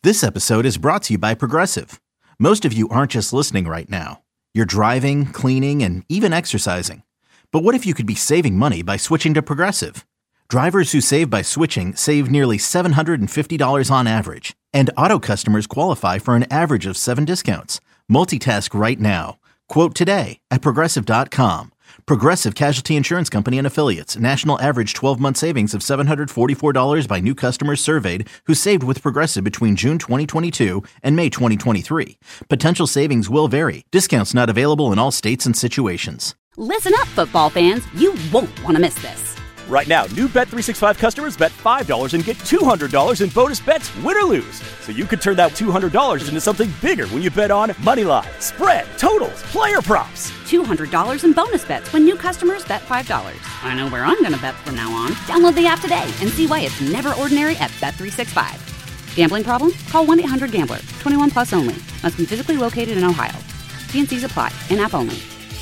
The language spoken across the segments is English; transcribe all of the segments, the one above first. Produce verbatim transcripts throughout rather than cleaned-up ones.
This episode is brought to you by Progressive. Most of you aren't just listening right now. You're driving, cleaning, and even exercising. But what if you could be saving money by switching to Progressive? Drivers who save by switching save nearly seven hundred fifty dollars on average. And auto customers qualify for an average of seven discounts. Multitask right now. Quote today at Progressive dot com. Progressive Casualty Insurance Company and Affiliates. National average twelve-month savings of seven hundred forty-four dollars by new customers surveyed who saved with Progressive between June twenty twenty-two and May twenty twenty-three. Potential savings will vary. Discounts not available in all states and situations. Listen up, football fans. You won't want to miss this. Right now, new Bet three sixty-five customers bet five dollars and get two hundred dollars in bonus bets, win or lose. So you could turn that two hundred dollars into something bigger when you bet on money line, spread, totals, player props. two hundred dollars in bonus bets when new customers bet five dollars. I know where I'm going to bet from now on. Download the app today and see why it's never ordinary at Bet three sixty-five. Gambling problem? Call one eight hundred gambler. twenty-one plus only. Must be physically located in Ohio. T and C's apply. In-app only.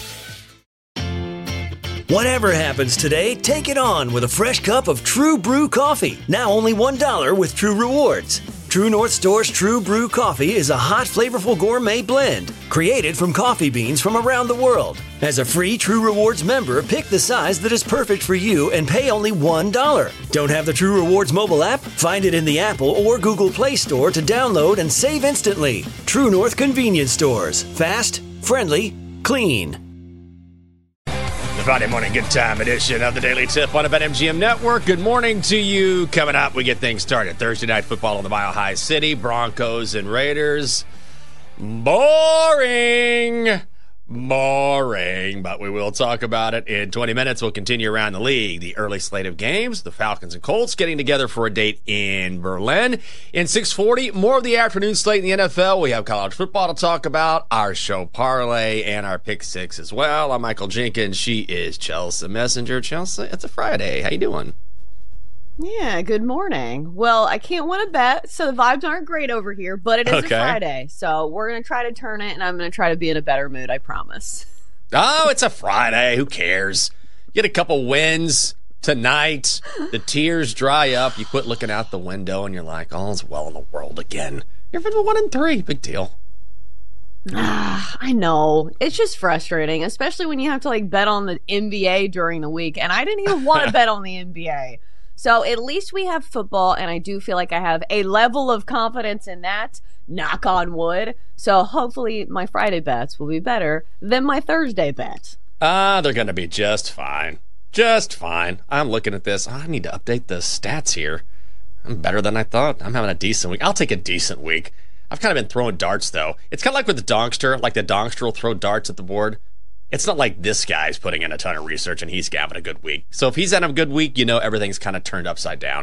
Whatever happens today, take it on with a fresh cup of True Brew coffee. Now only one dollar with True Rewards. True North Store's True Brew coffee is a hot, flavorful gourmet blend created from coffee beans from around the world. As a free True Rewards member, pick the size that is perfect for you and pay only one dollar. Don't have the True Rewards mobile app? Find it in the Apple or Google Play Store to download and save instantly. True North Convenience Stores. Fast, friendly, clean. The Friday morning good time edition of the Daily Tip on the BetMGM Network. Good morning to you. Coming up, we get things started. Thursday night football in the Mile High City. Broncos and Raiders. Boring. Boring. But we will talk about it in twenty minutes. We'll continue around the league. The early slate of games. The Falcons and Colts getting together for a date in Berlin. In six forty, more of the afternoon slate in the N F L. We have college football to talk about. Our show parlay and our pick six as well. I'm Michael Jenkins. She is Chelsea Messenger. Chelsea, it's a Friday. How you doing? Yeah, good morning. Well, I can't win a bet, so the vibes aren't great over here, but it is Okay. a Friday, so we're going to try to turn it, and I'm going to try to be in a better mood, I promise. Oh, it's a Friday. Who cares? Get a couple wins tonight. The tears dry up. You quit looking out the window, and you're like, all's well in the world again. You're for the one and three. Big deal. Ah, I know. It's just frustrating, especially when you have to like bet on the N B A during the week, and I didn't even want to bet on the N B A. So at least we have football, and I do feel like I have a level of confidence in that, knock on wood. So hopefully my Friday bets will be better than my Thursday bets. Ah, they're going to be just fine. Just fine. I'm looking at this. I need to update the stats here. I'm better than I thought. I'm having a decent week. I'll take a decent week. I've kind of been throwing darts, though. It's kind of like with the Donkster. Like the Donkster will throw darts at the board. It's not like this guy's putting in a ton of research and he's having a good week. So if he's having a good week, you know everything's kind of turned upside down.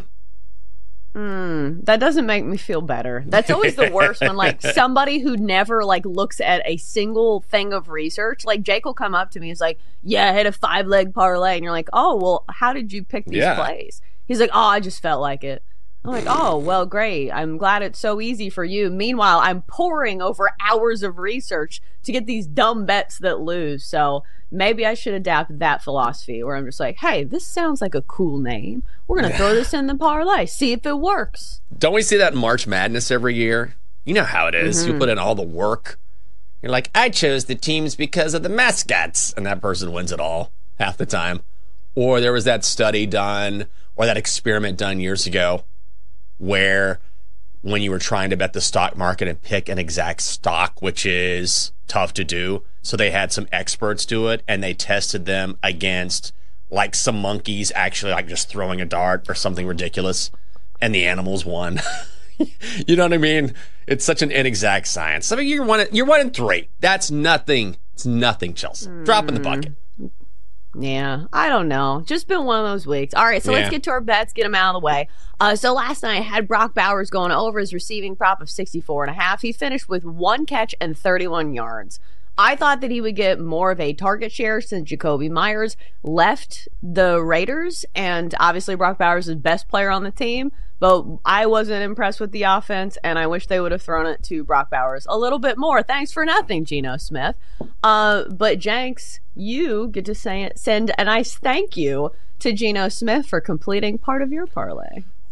Mm, that doesn't make me feel better. That's always the worst when like somebody who never like looks at a single thing of research, like Jake will come up to me and is like, yeah, I had a five leg parlay. And you're like, oh, well, how did you pick these Yeah. plays? He's like, oh, I just felt like it. I'm like, oh, well, great. I'm glad it's so easy for you. Meanwhile, I'm poring over hours of research to get these dumb bets that lose. So maybe I should adapt that philosophy where I'm just like, hey, this sounds like a cool name. We're going to throw this in the parlay, see if it works. Don't we see that in March Madness every year? You know how it is. Mm-hmm. You put in all the work. You're like, I chose the teams because of the mascots. And that person wins it all half the time. Or there was that study done or that experiment done years ago where when you were trying to bet the stock market and pick an exact stock, which is tough to do. So they had some experts do it and they tested them against like some monkeys actually like just throwing a dart or something ridiculous. And the animals won. You know what I mean? It's such an inexact science. I mean, you're one, you're one in three. That's nothing. It's nothing, Chelsea. Mm. Drop in the bucket. Yeah, I don't know. Just been one of those weeks. All right, so Yeah. let's get to our bets, get them out of the way. Uh, so last night I had Brock Bowers going over his receiving prop of sixty-four and a half. He finished with one catch and thirty-one yards. I thought that he would get more of a target share since Jacoby Myers left the Raiders, and obviously Brock Bowers is the best player on the team, but I wasn't impressed with the offense, and I wish they would have thrown it to Brock Bowers a little bit more. Thanks for nothing, Geno Smith. Uh, but Jenks, you get to say, send a nice thank you to Geno Smith for completing part of your parlay.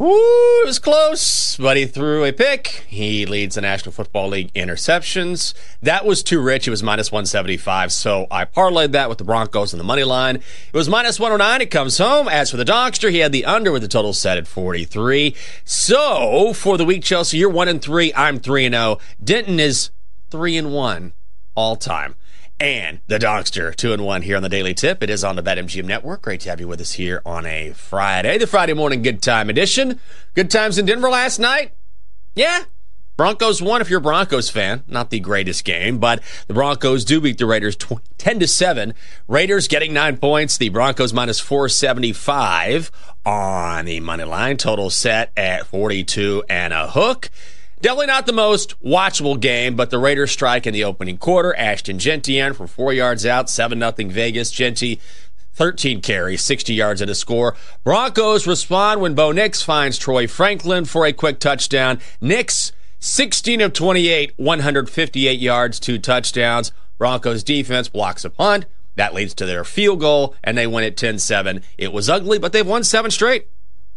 Woo, it was close, but he threw a pick. He leads the National Football League interceptions. That was too rich. It was minus one seventy-five, so I parlayed that with the Broncos and the money line. It was minus one oh nine. It comes home. As for the Donkster, he had the under with the total set at forty-three. So, for the week, Chelsea, you're one and three. I'm three and oh. Denton is three and one all time. And the Donkster, two and one here on the Daily Tip. It is on the BetMGM Network. Great to have you with us here on a Friday, the Friday morning good time edition. Good times in Denver last night? Yeah. Broncos won if you're a Broncos fan. Not the greatest game, but the Broncos do beat the Raiders ten to seven. Raiders getting nine points. The Broncos minus four seventy-five on the money line. Total set at forty-two and a hook. Definitely not the most watchable game, but the Raiders strike in the opening quarter. Ashton Jeanty in from four yards out, seven nothing Vegas. Jeanty, thirteen carries, sixty yards and a score. Broncos respond when Bo Nix finds Troy Franklin for a quick touchdown. Nix, sixteen of twenty-eight, one hundred fifty-eight yards, two touchdowns. Broncos defense blocks a punt. That leads to their field goal, and they win it ten seven. It was ugly, but they've won seven straight.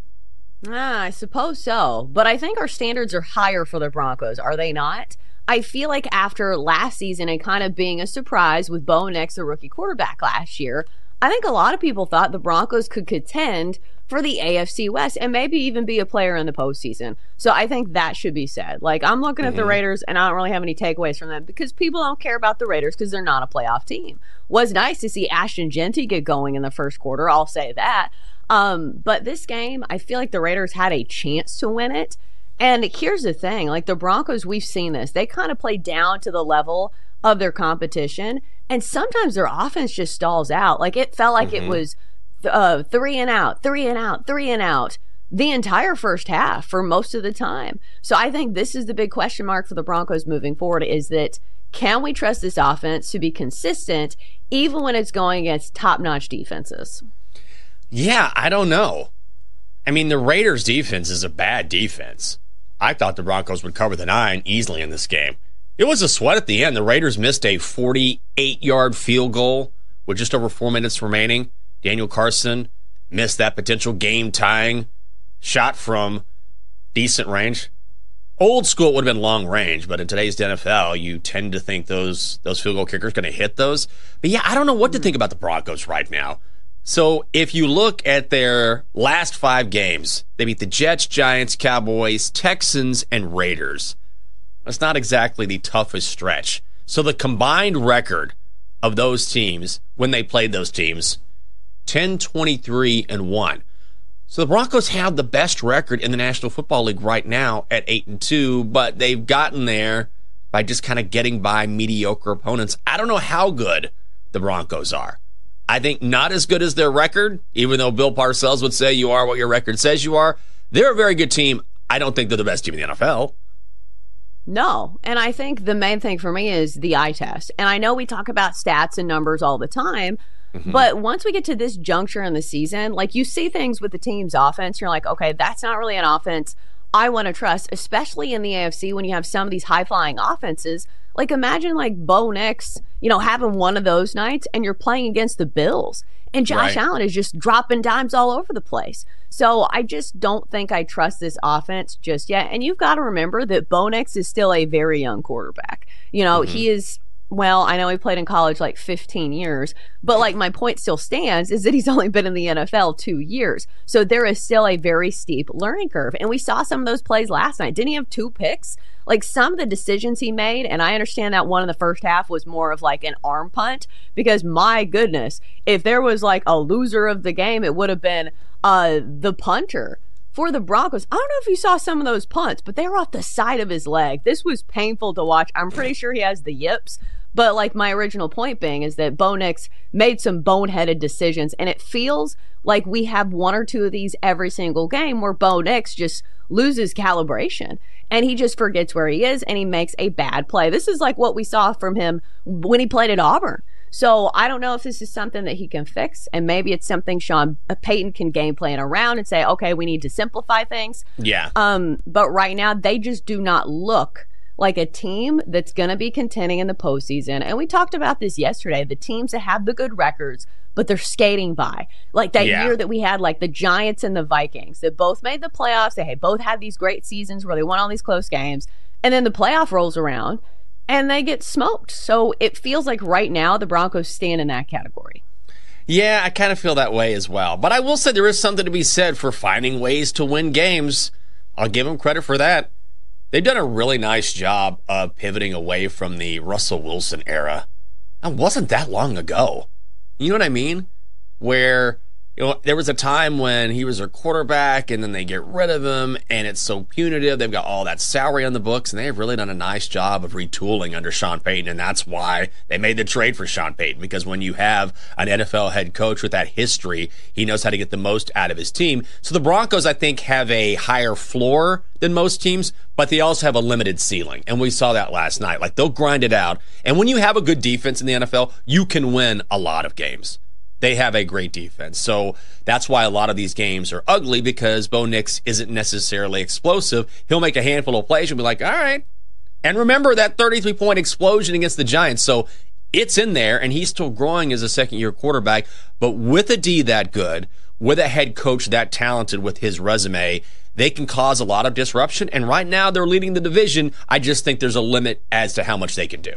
Ah, I suppose so. But I think our standards are higher for the Broncos, are they not? I feel like after last season and kind of being a surprise with Bo Nix, the rookie quarterback last year, I think a lot of people thought the Broncos could contend for the A F C West and maybe even be a player in the postseason. So I think that should be said. Like, I'm looking mm-hmm. at the Raiders, and I don't really have any takeaways from them because people don't care about the Raiders because they're not a playoff team. Was nice to see Ashton Jeanty get going in the first quarter, I'll say that. Um, but this game, I feel like the Raiders had a chance to win it. And here's the thing, like the Broncos, we've seen this. They kind of play down to the level of their competition. And sometimes their offense just stalls out. Like it felt like mm-hmm. it was uh, three and out, three and out, three and out the entire first half for most of the time. So I think this is the big question mark for the Broncos moving forward is that can we trust this offense to be consistent even when it's going against top-notch defenses? Yeah, I don't know. I mean, the Raiders' defense is a bad defense. I thought the Broncos would cover the nine easily in this game. It was a sweat at the end. The Raiders missed a forty-eight-yard field goal with just over four minutes remaining. Daniel Carson missed that potential game-tying shot from decent range. Old school, it would have been long range, but in today's N F L, you tend to think those those field goal kickers going to hit those. But yeah, I don't know what to think about the Broncos right now. So if you look at their last five games, they beat the Jets, Giants, Cowboys, Texans, and Raiders. That's not exactly the toughest stretch. So the combined record of those teams, when they played those teams, ten, twenty-three, and one. So the Broncos have the best record in the National Football League right now at eight and two, but they've gotten there by just kind of getting by mediocre opponents. I don't know how good the Broncos are. I think not as good as their record, even though Bill Parcells would say you are what your record says you are. They're a very good team. I don't think they're the best team in the N F L. No, and I think the main thing for me is the eye test. And I know we talk about stats and numbers all the time, mm-hmm. but once we get to this juncture in the season, like you see things with the team's offense, you're like, okay, that's not really an offense I want to trust, especially in the A F C when you have some of these high-flying offenses. Like imagine like Bo Nix, you know, having one of those nights and you're playing against the Bills and Josh right. Allen is just dropping dimes all over the place. So I just don't think I trust this offense just yet. And you've got to remember that Bo Nix is still a very young quarterback. You know, mm-hmm. he is, well, I know he played in college like fifteen years, but like my point still stands is that he's only been in the N F L two years. So there is still a very steep learning curve. And we saw some of those plays last night. Didn't he have two picks? Like some of the decisions he made, and I understand that one in the first half was more of like an arm punt because my goodness, if there was like a loser of the game, it would have been uh, the punter for the Broncos. I don't know if you saw some of those punts, but they were off the side of his leg. This was painful to watch. I'm pretty sure he has the yips. But like my original point being is that Bo Nix made some boneheaded decisions, and it feels like we have one or two of these every single game where Bo Nix just loses calibration and he just forgets where he is and he makes a bad play. This is like what we saw from him when he played at Auburn. So I don't know if this is something that he can fix, and maybe it's something Sean Payton can game plan around and say, okay, we need to simplify things. Yeah. Um, but right now they just do not look like a team that's going to be contending in the postseason. And we talked about this yesterday, the teams that have the good records, but they're skating by. Like that yeah. year that we had, like the Giants and the Vikings that both made the playoffs. They had both had these great seasons where they won all these close games. And then the playoff rolls around and they get smoked. So it feels like right now the Broncos stand in that category. Yeah, I kind of feel that way as well. But I will say there is something to be said for finding ways to win games. I'll give them credit for that. They've done a really nice job of pivoting away from the Russell Wilson era. That wasn't that long ago. You know what I mean? Where, you know, there was a time when he was their quarterback and then they get rid of him and it's so punitive. They've got all that salary on the books and they have really done a nice job of retooling under Sean Payton. And that's why they made the trade for Sean Payton, because when you have an N F L head coach with that history, he knows how to get the most out of his team. So the Broncos, I think, have a higher floor than most teams, but they also have a limited ceiling. And we saw that last night. Like, they'll grind it out. And when you have a good defense in the N F L, you can win a lot of games. They have a great defense. So that's why a lot of these games are ugly, because Bo Nix isn't necessarily explosive. He'll make a handful of plays and be like, all right. And remember that thirty-three point explosion against the Giants. So it's in there, and he's still growing as a second-year quarterback. But with a D that good, with a head coach that talented with his resume, they can cause a lot of disruption. And right now they're leading the division. I just think there's a limit as to how much they can do.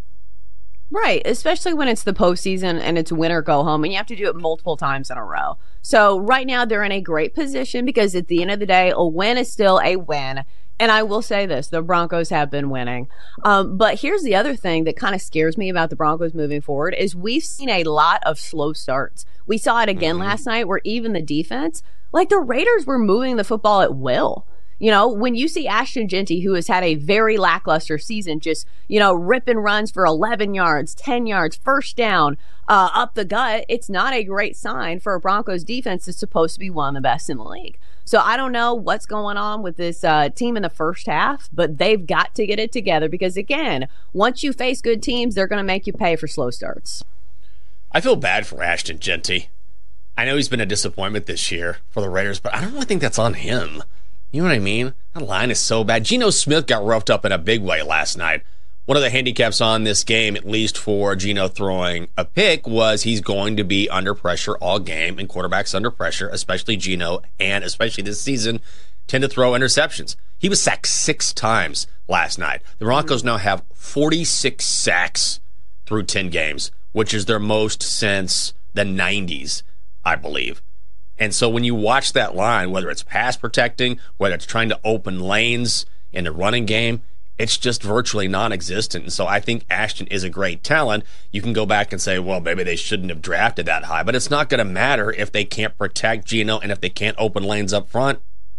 Right, especially when it's the postseason and it's win or go home, and you have to do it multiple times in a row. So right now they're in a great position, because at the end of the day, a win is still a win. And I will say this, the Broncos have been winning. Um, but here's the other thing that kind of scares me about the Broncos moving forward is we've seen a lot of slow starts. We saw it again mm-hmm. last night, where even the defense, like the Raiders were moving the football at will. You know, when you see Ashton Jeanty, who has had a very lackluster season, just, you know, ripping runs for eleven yards, ten yards, first down, uh, up the gut, it's not a great sign for a Broncos defense that's supposed to be one of the best in the league. So I don't know what's going on with this uh, team in the first half, but they've got to get it together, because, again, once you face good teams, they're going to make you pay for slow starts. I feel bad for Ashton Jeanty. I know he's been a disappointment this year for the Raiders, but I don't really think that's on him. You know what I mean? That line is so bad. Geno Smith got roughed up in a big way last night. One of the handicaps on this game, at least for Geno throwing a pick, was he's going to be under pressure all game, and quarterbacks under pressure, especially Geno, and especially this season, tend to throw interceptions. He was sacked six times last night. The Broncos now have forty-six sacks through ten games, which is their most since the nineties, I believe. And so when you watch that line, whether it's pass protecting, whether it's trying to open lanes in the running game, it's just virtually non-existent. And so I think Ashton is a great talent. You can go back and say, well, maybe they shouldn't have drafted that high, but it's not going to matter if they can't protect Geno and if they can't open lanes up front.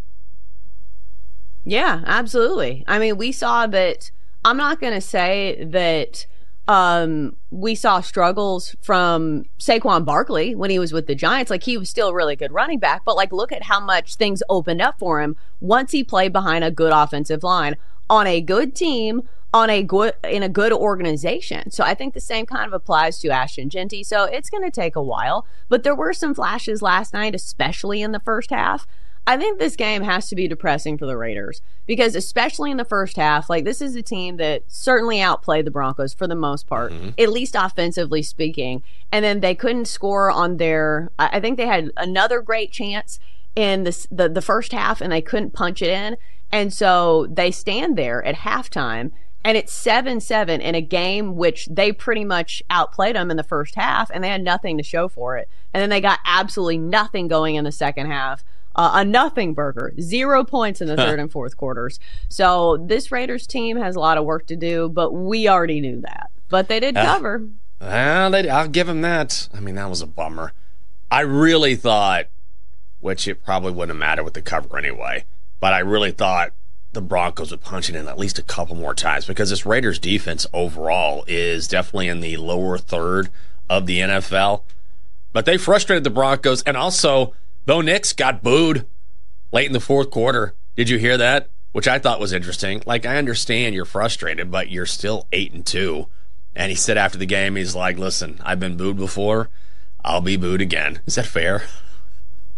Yeah, absolutely. I mean, we saw that. I'm not going to say that Um, we saw struggles from Saquon Barkley when he was with the Giants. Like, he was still a really good running back, but like, look at how much things opened up for him once he played behind a good offensive line on a good team, on a good, in a good organization. So I think the same kind of applies to Ashton Jeanty. So it's going to take a while, but there were some flashes last night, especially in the first half. I think this game has to be depressing for the Raiders, because especially in the first half, like, this is a team that certainly outplayed the Broncos for the most part, mm-hmm. at least offensively speaking. And then they couldn't score on their, I think they had another great chance in this, the, the first half, and they couldn't punch it in. And so they stand there at halftime, and it's seven seven in a game which they pretty much outplayed them in the first half, and they had nothing to show for it. And then they got absolutely nothing going in the second half. Uh, a nothing burger, zero points in the third and fourth quarters. So this Raiders team has a lot of work to do, but we already knew that. But they did cover. Uh, well, they, I'll give them that. I mean, that was a bummer. I really thought, which it probably wouldn't matter with the cover anyway, but I really thought the Broncos would punch it in at least a couple more times, because this Raiders defense overall is definitely in the lower third of the N F L. But they frustrated the Broncos, and also Bo Nix got booed late in the fourth quarter. Did you hear that? Which I thought was interesting. Like, I understand you're frustrated, but you're still eight and two. And he said after the game, he's like, listen, I've been booed before. I'll be booed again. Is that fair?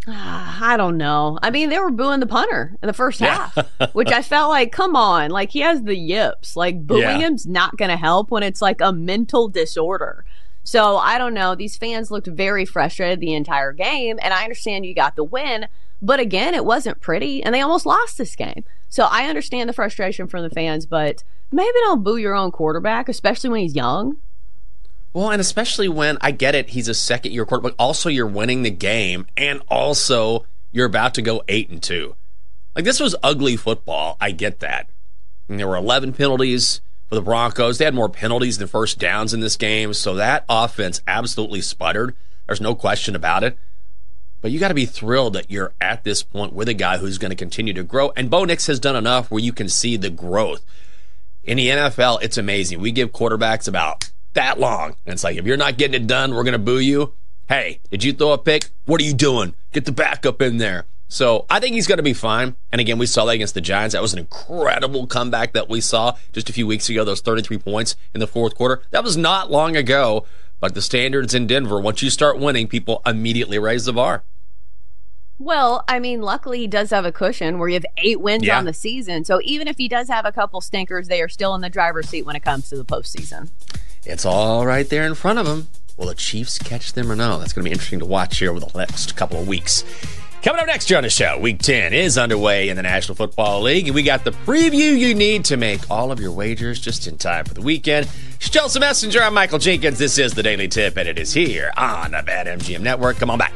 I don't know. I mean, they were booing the punter in the first yeah. half, which I felt like, come on, like he has the yips. Like booing yeah. him's not going to help when it's like a mental disorder. So I don't know. These fans looked very frustrated the entire game, and I understand you got the win, but again, it wasn't pretty, and they almost lost this game. So I understand the frustration from the fans, but maybe don't boo your own quarterback, especially when he's young. Well, and especially when, I get it, he's a second-year quarterback. Also, you're winning the game, and also you're about to go eight and two. Like, this was ugly football. I get that. And there were eleven penalties for the Broncos. They had more penalties than first downs in this game, so that offense absolutely sputtered. There's no question about it. But you got to be thrilled that you're at this point with a guy who's going to continue to grow. And Bo Nix has done enough where you can see the growth. In the N F L, it's amazing. We give quarterbacks about that long. And it's like, if you're not getting it done, we're going to boo you. Hey, did you throw a pick? What are you doing? Get the backup in there. So I think he's going to be fine. And again, we saw that against the Giants. That was an incredible comeback that we saw just a few weeks ago, those thirty-three points in the fourth quarter. That was not long ago. But the standards in Denver, once you start winning, people immediately raise the bar. Well, I mean, luckily he does have a cushion where you have eight wins yeah. on the season. So even if he does have a couple stinkers, they are still in the driver's seat when it comes to the postseason. It's all right there in front of him. Will the Chiefs catch them or no? That's going to be interesting to watch here over the next couple of weeks. Coming up next year on the show, Week ten is underway in the National Football League, and we got the preview you need to make all of your wagers just in time for the weekend. It's Chelsea Messenger. I'm Michael Jenkins. This is the Daily Tip, and it is here on the BetMGM Network. Come on back.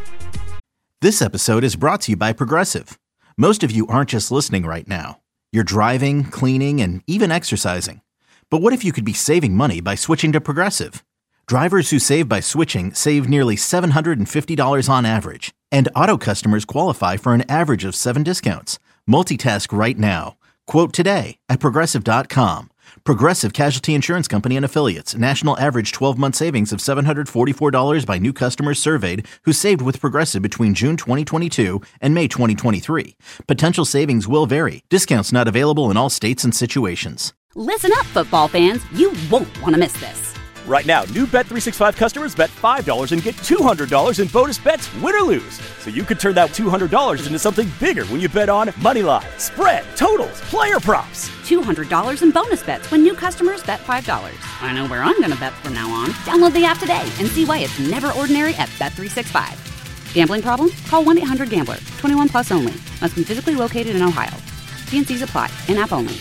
This episode is brought to you by Progressive. Most of you aren't just listening right now. You're driving, cleaning, and even exercising. But what if you could be saving money by switching to Progressive? Drivers who save by switching save nearly seven hundred fifty dollars on average. And auto customers qualify for an average of seven discounts. Multitask right now. Quote today at Progressive dot com. Progressive Casualty Insurance Company and Affiliates. National average twelve-month savings of seven hundred forty-four dollars by new customers surveyed who saved with Progressive between June twenty twenty-two and May twenty twenty-three. Potential savings will vary. Discounts not available in all states and situations. Listen up, football fans. You won't want to miss this. Right now, new Bet three sixty-five customers bet five dollars and get two hundred dollars in bonus bets, win or lose. So you could turn that two hundred dollars into something bigger when you bet on Moneyline, spread, totals, player props. two hundred dollars in bonus bets when new customers bet five dollars. I know where I'm going to bet from now on. Download the app today and see why it's never ordinary at Bet three sixty-five. Gambling problem? Call one eight hundred gambler. twenty-one plus only. Must be physically located in Ohio. T and C's apply. In-app only.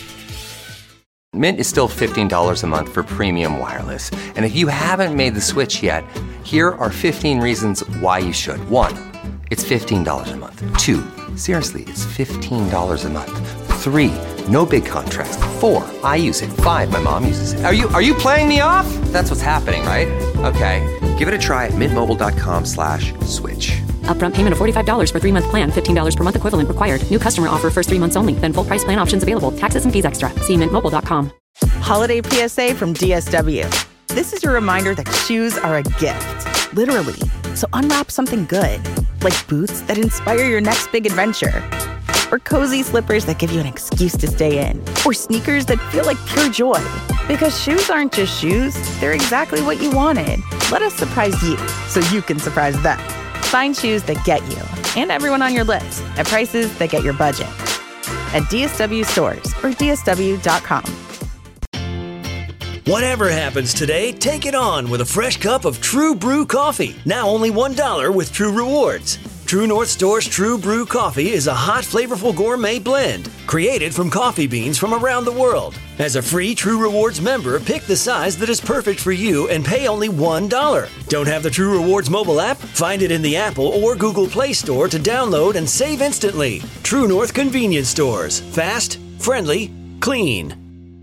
Mint is still fifteen dollars a month for premium wireless. And if you haven't made the switch yet, here are fifteen reasons why you should. One, it's fifteen dollars a month. Two, seriously, it's fifteen dollars a month. Three, no big contrast. Four, I use it. Five, my mom uses it. Are you are you playing me off? That's what's happening, right? Okay, give it a try at mintmobile.com slash switch. Upfront payment of forty-five dollars for three-month plan, fifteen dollars per month equivalent required. New customer offer first three months only. Then full price plan options available. Taxes and fees extra. See mint mobile dot com. Holiday P S A from D S W. This is your reminder that shoes are a gift, literally. So unwrap something good, like boots that inspire your next big adventure, or cozy slippers that give you an excuse to stay in, or sneakers that feel like pure joy. Because shoes aren't just shoes, they're exactly what you wanted. Let us surprise you so you can surprise them. Find shoes that get you and everyone on your list at prices that get your budget at D S W stores or D S W dot com. Whatever happens today, take it on with a fresh cup of True Brew coffee. Now only one dollar with True Rewards. True North Store's True Brew coffee is a hot, flavorful gourmet blend created from coffee beans from around the world. As a free True Rewards member, pick the size that is perfect for you and pay only one dollar. Don't have the True Rewards mobile app? Find it in the Apple or Google Play Store to download and save instantly. True North Convenience Stores. Fast, friendly, clean.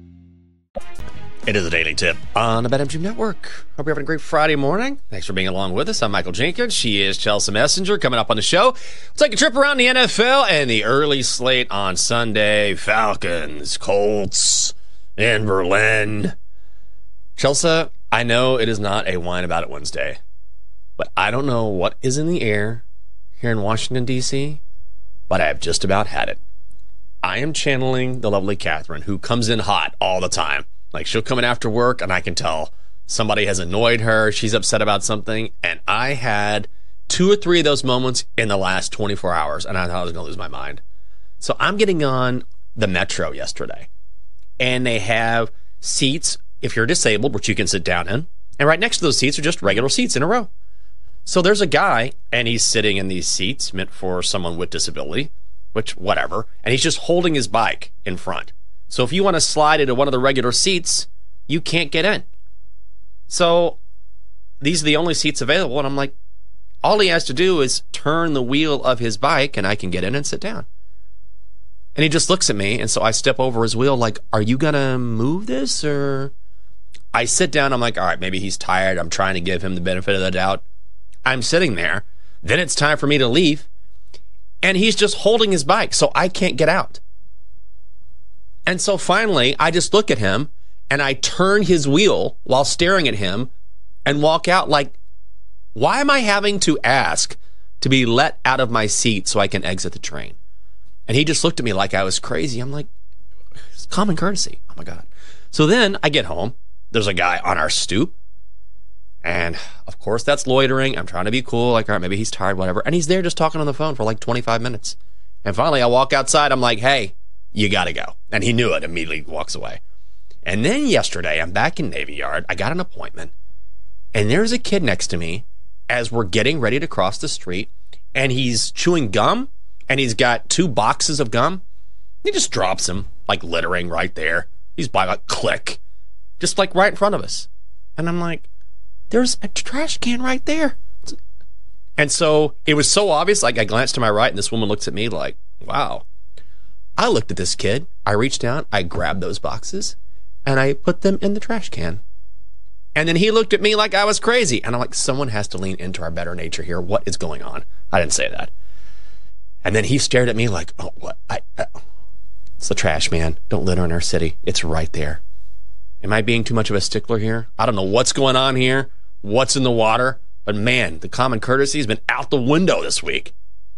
It is a Daily Tip on the BetMGM Network. Hope you're having a great Friday morning. Thanks for being along with us. I'm Michael Jenkins. She is Chelsea Messenger. Coming up on the show, we'll take a trip around the N F L and the early slate on Sunday. Falcons, Colts in Berlin. Chelsea, I know it is not a Whine About It Wednesday, but I don't know what is in the air here in Washington, D C, but I have just about had it. I am channeling the lovely Catherine, who comes in hot all the time. Like, she'll come in after work, and I can tell somebody has annoyed her, she's upset about something, and I had two or three of those moments in the last twenty-four hours, and I thought I was going to lose my mind. So I'm getting on the Metro yesterday, and they have seats, if you're disabled, which you can sit down in, and right next to those seats are just regular seats in a row. So there's a guy, and he's sitting in these seats meant for someone with disability, which, whatever, and he's just holding his bike in front. So if you want to slide into one of the regular seats, you can't get in. So these are the only seats available, and I'm like, all he has to do is turn the wheel of his bike, and I can get in and sit down. And he just looks at me, and so I step over his wheel like, are you going to move this, or... I sit down, I'm like, all right, maybe he's tired. I'm trying to give him the benefit of the doubt. I'm sitting there. Then it's time for me to leave. And he's just holding his bike, so I can't get out. And so finally, I just look at him, and I turn his wheel while staring at him and walk out like, why am I having to ask to be let out of my seat so I can exit the train? And he just looked at me like I was crazy. I'm like, it's common courtesy. Oh, my God. So then I get home. There's a guy on our stoop. And, of course, that's loitering. I'm trying to be cool. Like, all right, maybe he's tired, whatever. And he's there just talking on the phone for like twenty-five minutes. And finally, I walk outside. I'm like, hey, you got to go. And he knew it. Immediately walks away. And then yesterday, I'm back in Navy Yard. I got an appointment. And there's a kid next to me as we're getting ready to cross the street. And he's chewing gum. And he's got two boxes of gum. He just drops them, like littering right there. He's by a click. Just like right in front of us. And I'm like, there's a trash can right there. And so it was so obvious. Like I glanced to my right and this woman looks at me like, wow. I looked at this kid. I reached down. I grabbed those boxes and I put them in the trash can. And then he looked at me like I was crazy. And I'm like, someone has to lean into our better nature here. What is going on? I didn't say that. And then he stared at me like, oh, what? I, I, it's the trash, man. Don't litter in our city. It's right there. Am I being too much of a stickler here? I don't know what's going on here, what's in the water, but man, the common courtesy has been out the window this week.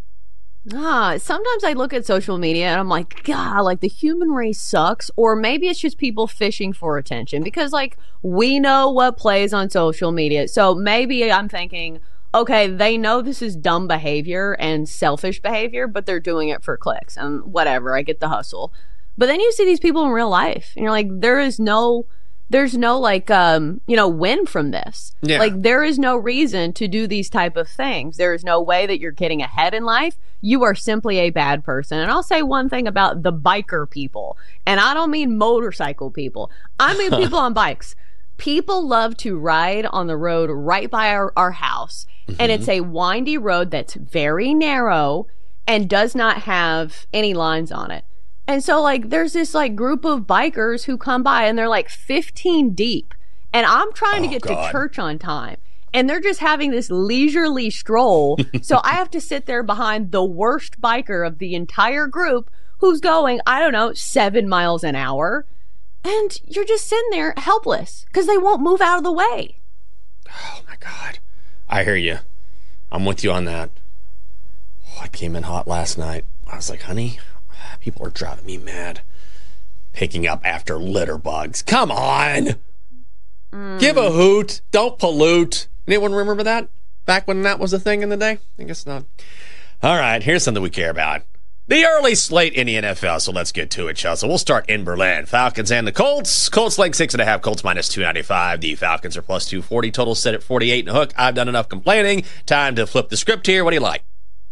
Ah, sometimes I look at social media and I'm like, God, like the human race sucks. Or maybe it's just people fishing for attention because like we know what plays on social media. So maybe I'm thinking, okay, they know this is dumb behavior and selfish behavior, but they're doing it for clicks and whatever. I get the hustle. But then you see these people in real life and you're like, there is no, there's no like, um, you know, win from this. Yeah. Like there is no reason to do these type of things. There is no way that you're getting ahead in life. You are simply a bad person. And I'll say one thing about the biker people, and I don't mean motorcycle people. I mean people on bikes. People love to ride on the road right by our, our house. Mm-hmm. And it's a windy road that's very narrow and does not have any lines on it. And so, like, there's this, like, group of bikers who come by, and they're, like, fifteen deep. And I'm trying oh, to get God. to church on time. And they're just having this leisurely stroll. So I have to sit there behind the worst biker of the entire group who's going, I don't know, seven miles an hour. And you're just sitting there helpless because they won't move out of the way. Oh, my God. I hear you. I'm with you on that. Oh, I came in hot last night. I was like, honey... people are driving me mad. Picking up after litter bugs. Come on. Mm. Give a hoot. Don't pollute. Anyone remember that? Back when that was a thing in the day? I guess not. All right, here's something we care about. The early slate in the N F L, so let's get to it, Chelsea. We'll start in Berlin. Falcons and the Colts. Colts like six and a half. Colts minus two ninety-five. The Falcons are plus two forty. Total set at forty-eight and a hook. I've done enough complaining. Time to flip the script here. What do you like?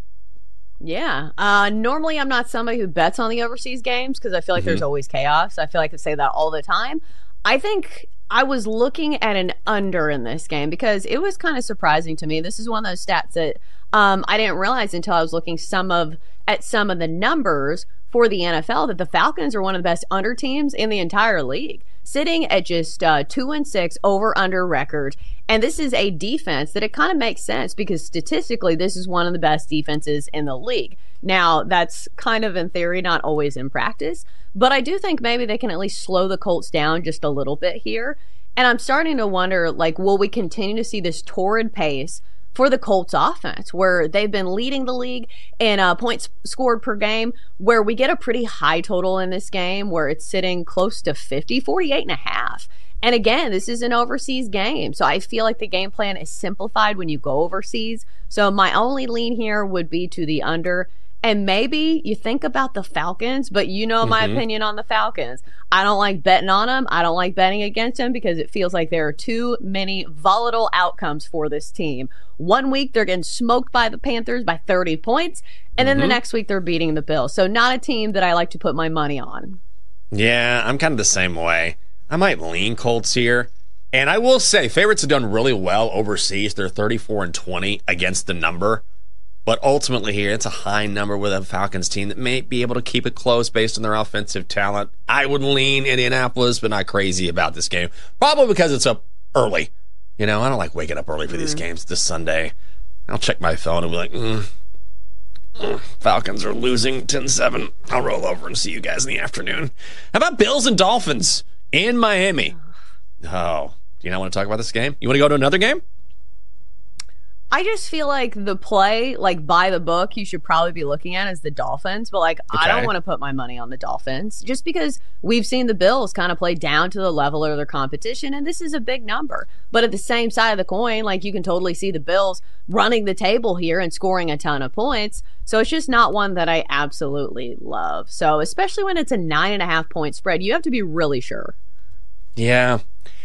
Yeah. Uh, normally, I'm not somebody who bets on the overseas games because I feel like mm-hmm. there's always chaos. I feel like I say that all the time. I think I was looking at an under in this game because it was kind of surprising to me. This is one of those stats that um, I didn't realize until I was looking some of at some of the numbers for the N F L that the Falcons are one of the best under teams in the entire league, sitting at just uh, two and six over under record. And this is a defense that it kind of makes sense because statistically, this is one of the best defenses in the league. Now, that's kind of in theory, not always in practice, but I do think maybe they can at least slow the Colts down just a little bit here. And I'm starting to wonder, like, will we continue to see this torrid pace for the Colts offense where they've been leading the league in uh, points scored per game, where we get a pretty high total in this game where it's sitting close to fifty, forty-eight and a half. And again, this is an overseas game. So I feel like the game plan is simplified when you go overseas. So my only lean here would be to the under. And maybe you think about the Falcons, but you know my mm-hmm. opinion on the Falcons. I don't like betting on them. I don't like betting against them because it feels like there are too many volatile outcomes for this team. One week they're getting smoked by the Panthers by thirty points, and then mm-hmm. the next week they're beating the Bills. So not a team that I like to put my money on. Yeah, I'm kind of the same way. I might lean Colts here. And I will say, favorites have done really well overseas. They're thirty-four and twenty against the number. But ultimately here, it's a high number with a Falcons team that may be able to keep it close based on their offensive talent. I would lean Indianapolis, but not crazy about this game. Probably because it's up early. You know, I don't like waking up early for mm. these games this Sunday. I'll check my phone and be like, mm, mm, Falcons are losing ten seven. I'll roll over and see you guys in the afternoon. How about Bills and Dolphins in Miami? Oh, do you not want to talk about this game? You want to go to another game? I just feel like the play, like by the book, you should probably be looking at is the Dolphins. But like, okay. I don't want to put my money on the Dolphins just because we've seen the Bills kind of play down to the level of their competition. And this is a big number. But at the same side of the coin, like you can totally see the Bills running the table here and scoring a ton of points. So it's just not one that I absolutely love. So especially when it's a nine and a half point spread, you have to be really sure. Yeah.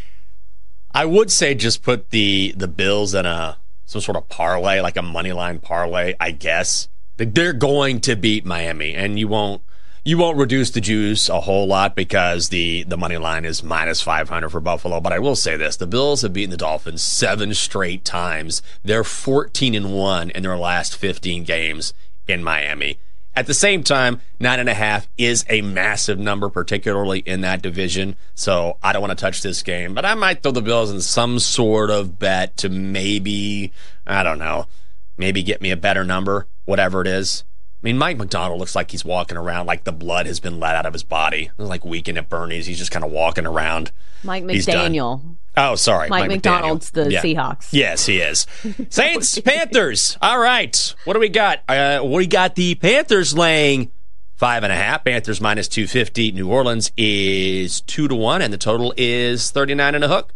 I would say just put the the Bills in a some sort of parlay, like a money line parlay, I guess. They're going to beat Miami, and you won't you won't reduce the juice a whole lot because the, the money line is minus five hundred for Buffalo. But I will say this, the Bills have beaten the Dolphins seven straight times. They're fourteen and one in their last fifteen games in Miami. At the same time, nine and a half is a massive number, particularly in that division. So I don't want to touch this game, but I might throw the Bills in some sort of bet to maybe, I don't know, maybe get me a better number, whatever it is. I mean, Mike McDonald looks like he's walking around like the blood has been let out of his body. Like Weekend at Bernie's, he's just kind of walking around. Mike McDaniel. Oh, sorry. Mike, Mike McDonald's McDaniel. the yeah. Seahawks. Yes, he is. Saints, Panthers. All right. What do we got? Uh, we got the Panthers laying five and a half. Panthers minus two fifty. New Orleans is two to one, and the total is thirty-nine and a hook.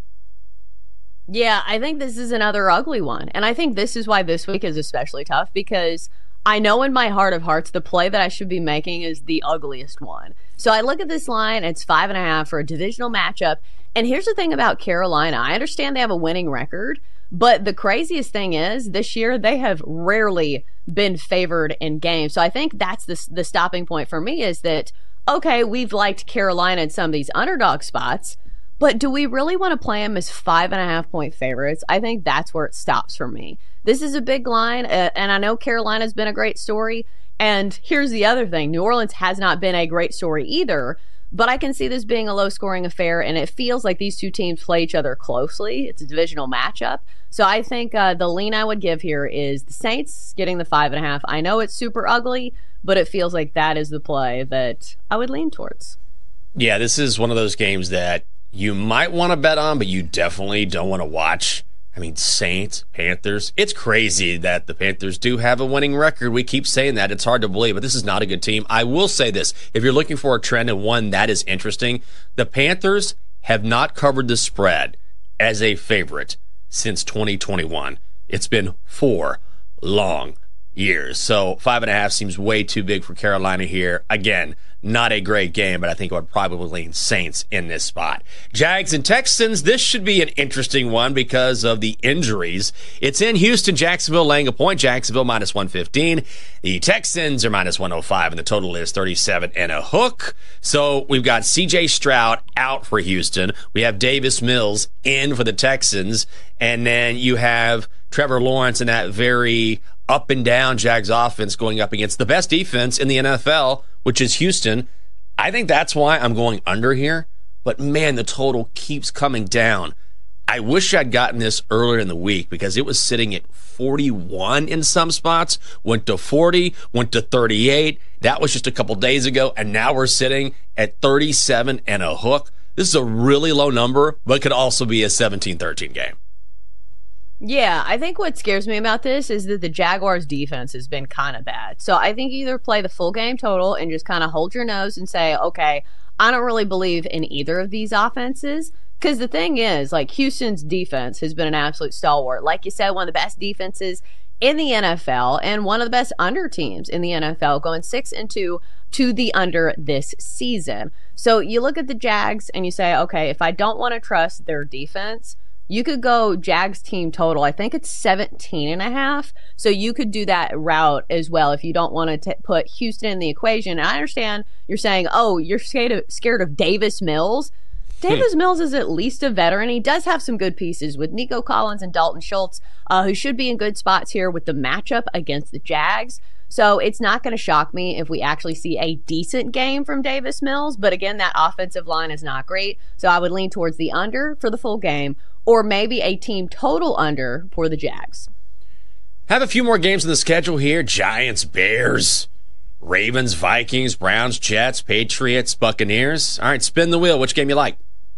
Yeah, I think this is another ugly one. And I think this is why this week is especially tough because I know in my heart of hearts the play that I should be making is the ugliest one. So I look at this line, it's five and a half for a divisional matchup. And here's the thing about Carolina. I understand they have a winning record, but the craziest thing is this year they have rarely been favored in games. So I think that's the, the stopping point for me is that, okay, we've liked Carolina in some of these underdog spots, but do we really want to play them as five and a half point favorites? I think that's where it stops for me. This is a big line, uh, and I know Carolina's been a great story. And here's the other thing. New Orleans has not been a great story either, but I can see this being a low-scoring affair, and it feels like these two teams play each other closely. It's a divisional matchup. So I think uh, the lean I would give here is the Saints getting the five and a half. I know it's super ugly, but it feels like that is the play that I would lean towards. Yeah, this is one of those games that you might want to bet on, but you definitely don't want to watch. I mean, Saints, Panthers. It's crazy that the Panthers do have a winning record. We keep saying that. It's hard to believe, but this is not a good team. I will say this. If you're looking for a trend and one that is interesting, the Panthers have not covered the spread as a favorite since twenty twenty-one. It's been four long years. So five and a half seems way too big for Carolina here. Again, not a great game, but I think I would probably lean Saints in this spot. Jags and Texans, this should be an interesting one because of the injuries. It's in Houston. Jacksonville laying a point. Jacksonville minus one fifteen. The Texans are minus one oh five, and the total is thirty-seven and a hook. So we've got C J Stroud out for Houston. We have Davis Mills in for the Texans. And then you have Trevor Lawrence in that very up and down Jags offense going up against the best defense in the N F L, which is Houston. I think that's why I'm going under here. But man, the total keeps coming down. I wish I'd gotten this earlier in the week because it was sitting at forty-one in some spots, went to forty, went to thirty-eight. That was just a couple days ago, and now we're sitting at thirty-seven and a hook. This is a really low number, but could also be a seventeen thirteen game. Yeah, I think what scares me about this is that the Jaguars' defense has been kind of bad. So I think either play the full game total and just kind of hold your nose and say, okay, I don't really believe in either of these offenses. Because the thing is, like, Houston's defense has been an absolute stalwart. Like you said, one of the best defenses in the N F L and one of the best under teams in the N F L, going six and two to the under this season. So you look at the Jags and you say, okay, if I don't want to trust their defense, you could go Jags team total. I think it's seventeen and a half. So you could do that route as well if you don't want to put Houston in the equation. And I understand you're saying, oh, you're scared of, scared of Davis Mills. Davis Mills is at least a veteran. He does have some good pieces with Nico Collins and Dalton Schultz, uh, who should be in good spots here with the matchup against the Jags. So it's not going to shock me if we actually see a decent game from Davis Mills. But again, that offensive line is not great. So I would lean towards the under for the full game, or maybe a team total under for the Jags. Have a few more games in the schedule here. Giants, Bears, Ravens, Vikings, Browns, Jets, Patriots, Buccaneers. All right, spin the wheel. Which game you like?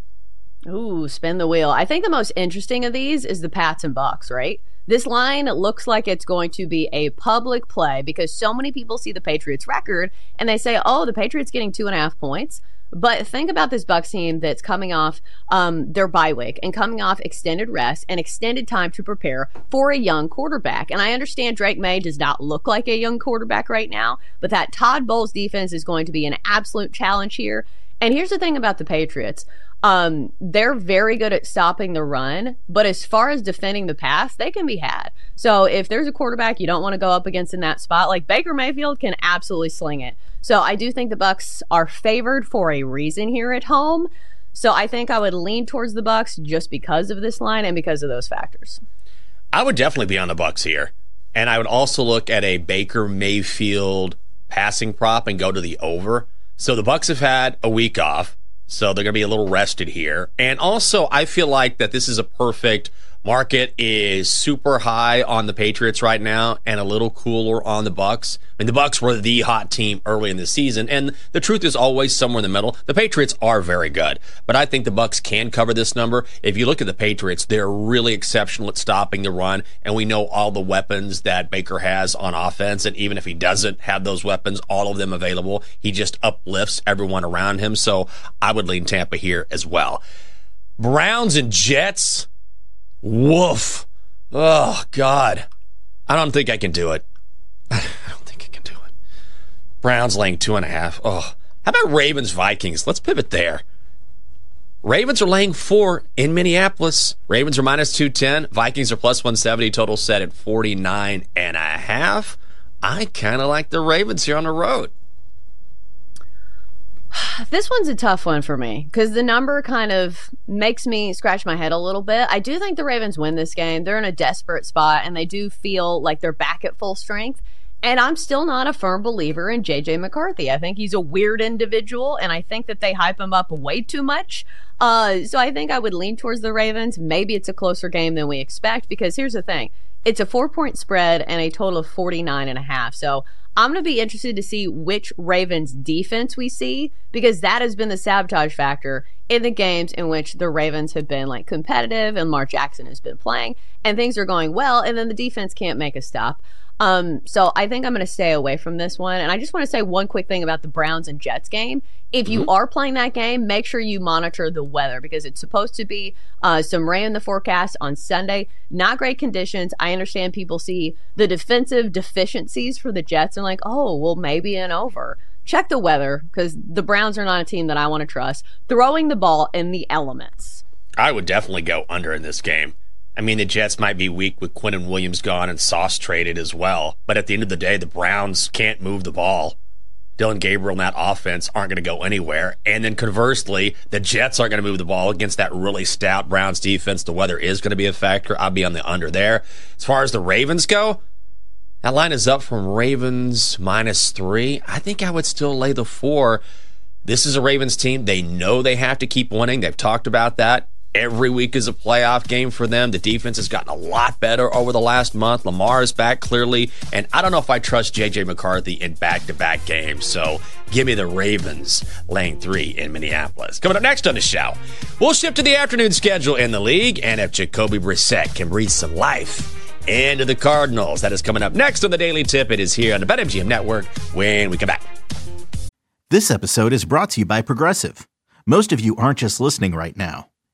Ooh, spin the wheel. I think the most interesting of these is the Pats and Bucks, right? This line looks like it's going to be a public play because so many people see the Patriots record and they say, oh, the Patriots getting two and a half points. But think about this Bucs team that's coming off um, their bye week and coming off extended rest and extended time to prepare for a young quarterback. And I understand Drake May does not look like a young quarterback right now, but that Todd Bowles defense is going to be an absolute challenge here. And here's the thing about the Patriots. Um, they're very good at stopping the run, but as far as defending the pass, they can be had. So if there's a quarterback you don't want to go up against in that spot, like Baker Mayfield can absolutely sling it. So I do think the Bucs are favored for a reason here at home. So I think I would lean towards the Bucs just because of this line and because of those factors. I would definitely be on the Bucs here. And I would also look at a Baker Mayfield passing prop and go to the over. So the Bucs have had a week off. So they're going to be a little rested here. And also, I feel like that this is a perfect market is super high on the Patriots right now and a little cooler on the Bucs. I mean, the Bucs were the hot team early in the season, and the truth is always somewhere in the middle. The Patriots are very good, but I think the Bucs can cover this number. If you look at the Patriots, they're really exceptional at stopping the run, and we know all the weapons that Baker has on offense, and even if he doesn't have those weapons, all of them available, he just uplifts everyone around him. So I would lean Tampa here as well. Browns and Jets. Woof. Oh, God. I don't think I can do it. I don't think I can do it. Browns laying two and a half. Oh. How about Ravens, Vikings? Let's pivot there. Ravens are laying four in Minneapolis. Ravens are minus two ten. Vikings are plus one seventy. Total set at forty-nine and a half. I kind of like the Ravens here on the road. This one's a tough one for me because the number kind of makes me scratch my head a little bit. I do think the Ravens win this game. They're in a desperate spot, and they do feel like they're back at full strength. And I'm still not a firm believer in J J McCarthy. I think he's a weird individual, and I think that they hype him up way too much. Uh, so I think I would lean towards the Ravens. Maybe it's a closer game than we expect because here's the thing. It's a four-point spread and a total of forty-nine and a half. So I'm going to be interested to see which Ravens defense we see because that has been the sabotage factor in the games in which the Ravens have been like competitive and Lamar Jackson has been playing and things are going well and then the defense can't make a stop. Um, so I think I'm going to stay away from this one. And I just want to say one quick thing about the Browns and Jets game. If you mm-hmm. are playing that game, make sure you monitor the weather because it's supposed to be uh, some rain in the forecast on Sunday. Not great conditions. I understand people see the defensive deficiencies for the Jets and like, oh, well, maybe an over. Check the weather because the Browns are not a team that I want to trust. Throwing the ball in the elements. I would definitely go under in this game. I mean, the Jets might be weak with Quinnen Williams gone and Sauce traded as well. But at the end of the day, the Browns can't move the ball. Dylan Gabriel and that offense aren't going to go anywhere. And then conversely, the Jets aren't going to move the ball against that really stout Browns defense. The weather is going to be a factor. I'll be on the under there. As far as the Ravens go, that line is up from Ravens minus three. I think I would still lay the four. This is a Ravens team. They know they have to keep winning. They've talked about that. Every week is a playoff game for them. The defense has gotten a lot better over the last month. Lamar is back clearly, and I don't know if I trust J J McCarthy in back-to-back games, so give me the Ravens laying three in Minneapolis. Coming up next on the show, we'll shift to the afternoon schedule in the league, and if Jacoby Brissett can breathe some life into the Cardinals. That is coming up next on the Daily Tip. It is here on the BetMGM Network when we come back. This episode is brought to you by Progressive. Most of you aren't just listening right now.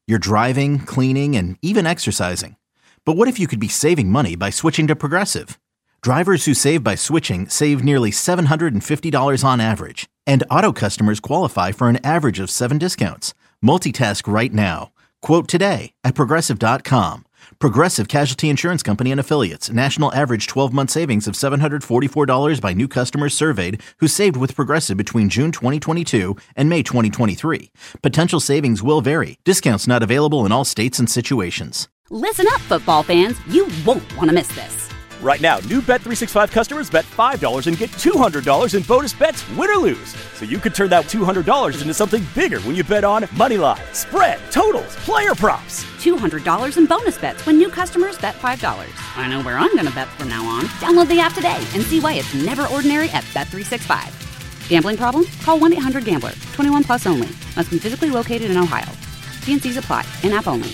You're driving, cleaning, and even exercising. But what if you could be saving money by switching to Progressive? Drivers who save by switching save nearly seven hundred fifty dollars on average. And auto customers qualify for an average of seven discounts. Multitask right now. Quote today at Progressive dot com. Progressive Casualty Insurance Company and Affiliates. National average twelve-month savings of seven hundred forty-four dollars by new customers surveyed who saved with Progressive between June twenty twenty-two and May twenty twenty-three. Potential savings will vary. Discounts not available in all states and situations. Listen up, football fans. You won't want to miss this. Right now, new Bet three sixty-five customers bet five dollars and get two hundred dollars in bonus bets, win or lose. So you could turn that two hundred dollars into something bigger when you bet on Moneyline, spread, totals, player props. two hundred dollars in bonus bets when new customers bet five dollars. I know where I'm going to bet from now on. Download the app today and see why it's never ordinary at Bet three sixty-five. Gambling problem? Call one eight hundred gambler. twenty-one plus only. Must be physically located in Ohio. T and C's apply. In-app only.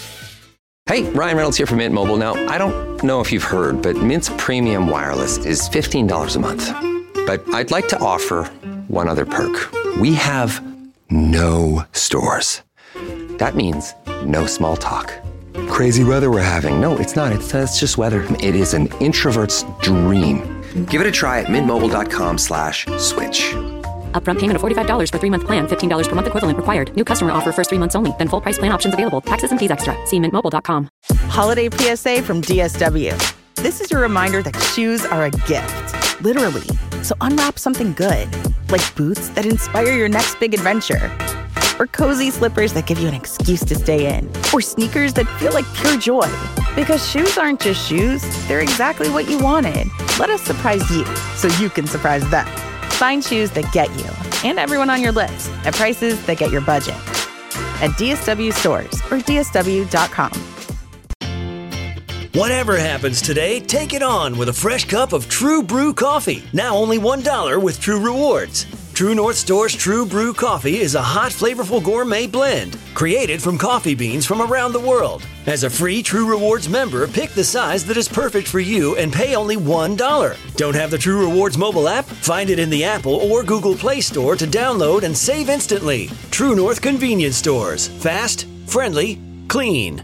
Hey, Ryan Reynolds here from Mint Mobile. Now, I don't know if you've heard, but Mint's premium wireless is fifteen dollars a month. But I'd like to offer one other perk. We have no stores. That means no small talk. Crazy weather we're having. No, it's not. It's, uh, it's just weather. It is an introvert's dream. Give it a try at mintmobile.com slash switch. Upfront payment of forty-five dollars for three-month plan, fifteen dollars per month equivalent required. New customer offer first three months only. Then full price plan options available. Taxes and fees extra. See mint mobile dot com. Holiday P S A from D S W. This is your reminder that shoes are a gift, literally. So unwrap something good, like boots that inspire your next big adventure, or cozy slippers that give you an excuse to stay in, or sneakers that feel like pure joy. Because shoes aren't just shoes, they're exactly what you wanted. Let us surprise you so you can surprise them. Find shoes that get you and everyone on your list at prices that get your budget at D S W stores or D S W dot com. Whatever happens today, take it on with a fresh cup of True Brew coffee. Now only one dollar with True Rewards. True North Store's True Brew coffee is a hot, flavorful gourmet blend created from coffee beans from around the world. As a free True Rewards member, pick the size that is perfect for you and pay only one dollar. Don't have the True Rewards mobile app? Find it in the Apple or Google Play Store to download and save instantly. True North Convenience Stores. Fast, friendly, clean.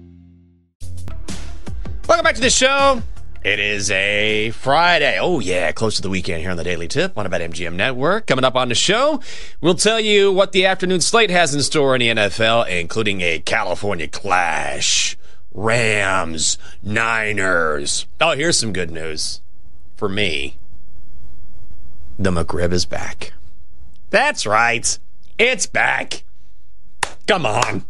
Welcome back to the show. It is a Friday. Oh, yeah, close to the weekend here on the Daily Tip on about M G M Network. Coming up on the show, we'll tell you what the afternoon slate has in store in the N F L, including a California clash. Rams, Niners. Oh, here's some good news. For me, the McRib is back. That's right. It's back. Come on.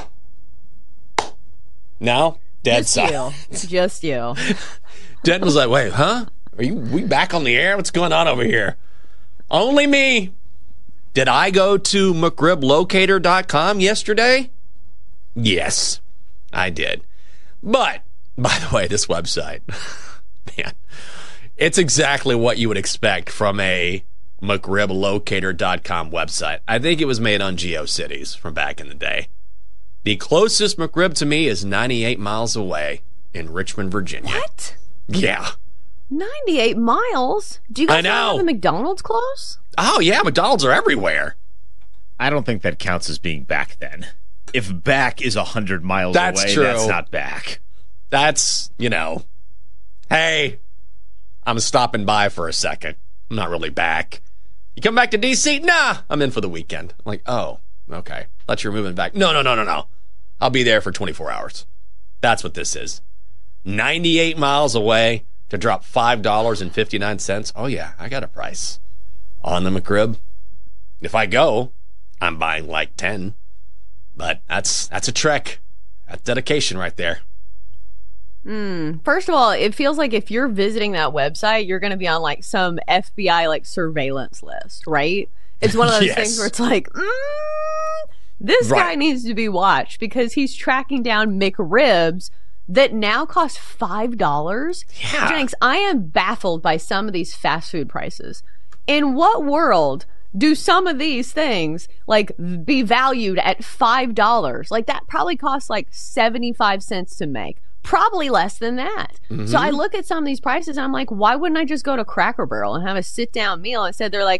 No? Dead Just silent. you. Just you. Denton was like, wait, huh? Are you we back on the air? What's going on over here? Only me. Did I go to McRib Locator dot com yesterday? Yes, I did. But, by the way, this website, man, it's exactly what you would expect from a McRib Locator dot com website. I think it was made on GeoCities from back in the day. The closest McRib to me is ninety-eight miles away in Richmond, Virginia. What? Yeah. ninety-eight miles? Do you guys I know. have the McDonald's close? Oh, yeah, McDonald's are everywhere. I don't think that counts as being back then. If back is one hundred miles That's away, true. that's not back. That's, you know, hey, I'm stopping by for a second. I'm not really back. You come back to D C? Nah, I'm in for the weekend. I'm like, oh, okay. Thought you were moving back. No, no, no, no, no. I'll be there for twenty-four hours. That's what this is. ninety-eight miles away to drop five dollars and fifty-nine cents. Oh, yeah, I got a price on the McRib. If I go, I'm buying like ten. But that's that's a trek. That's dedication right there. Mm, first of all, it feels like if you're visiting that website, you're going to be on like some F B I like surveillance list, right? It's one of those Yes. things where it's like, mm, this Right. guy needs to be watched because he's tracking down McRibs that now cost five dollars. Yeah. Jenks, I am baffled by some of these fast food prices. In what world do some of these things like be valued at five dollars? Like that probably costs like seventy-five cents to make. Probably less than that. Mm-hmm. So I look at some of these prices and I'm like, why wouldn't I just go to Cracker Barrel and have a sit down meal? Instead, they're like,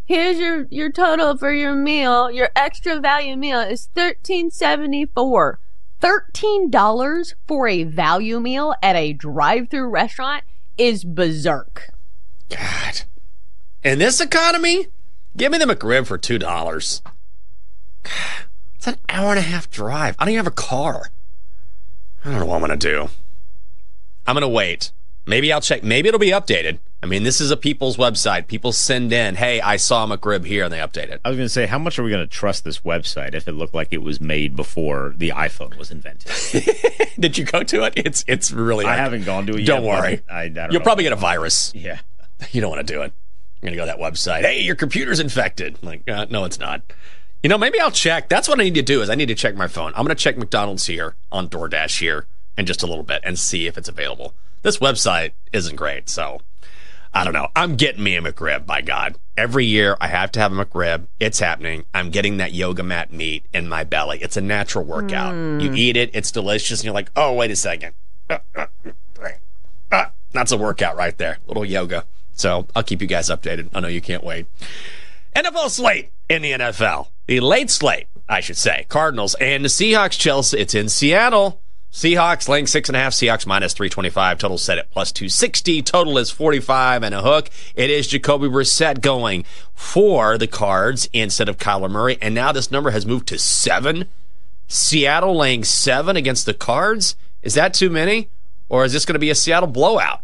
here's your, your total for your meal. Your extra value meal is thirteen seventy-four. thirteen dollars for a value meal at a drive-through restaurant is berserk. God. In this economy, give me the McRib for two dollars. God, it's an hour and a half drive. I don't even have a car. I don't know what I'm going to do. I'm going to wait. Maybe I'll check. Maybe it'll be updated. I mean, this is a people's website. People send in, hey, I saw McRib here, and they update it. I was going to say, how much are we going to trust this website if it looked like it was made before the iPhone was invented? Did you go to it? It's it's really I hard. haven't gone to it don't yet. Worry. I, I don't You'll know. probably get a virus. Yeah. You don't want to do it. You're going to go to that website. Hey, your computer's infected. I'm like, uh, no, it's not. You know, maybe I'll check. That's what I need to do is I need to check my phone. I'm going to check McDonald's here on DoorDash here in just a little bit and see if it's available. This website isn't great, so I don't know. I'm getting me a McRib, by God. Every year I have to have a McRib. It's happening. I'm getting that yoga mat meat in my belly. It's a natural workout. Mm. You eat it, it's delicious, and you're like, oh, wait a second. Uh, uh, uh, that's a workout right there. Little yoga. So I'll keep you guys updated. I know you can't wait. N F L slate in the N F L. The late slate, I should say. Cardinals and the Seahawks, Chelsea. It's in Seattle. Seahawks laying six and a half. Seahawks minus three twenty-five. Total set at plus two sixty. Total is forty-five and a hook. It is Jacoby Brissett going for the Cards instead of Kyler Murray. And now this number has moved to seven. Seattle laying seven against the Cards. Is that too many? Or is this going to be a Seattle blowout?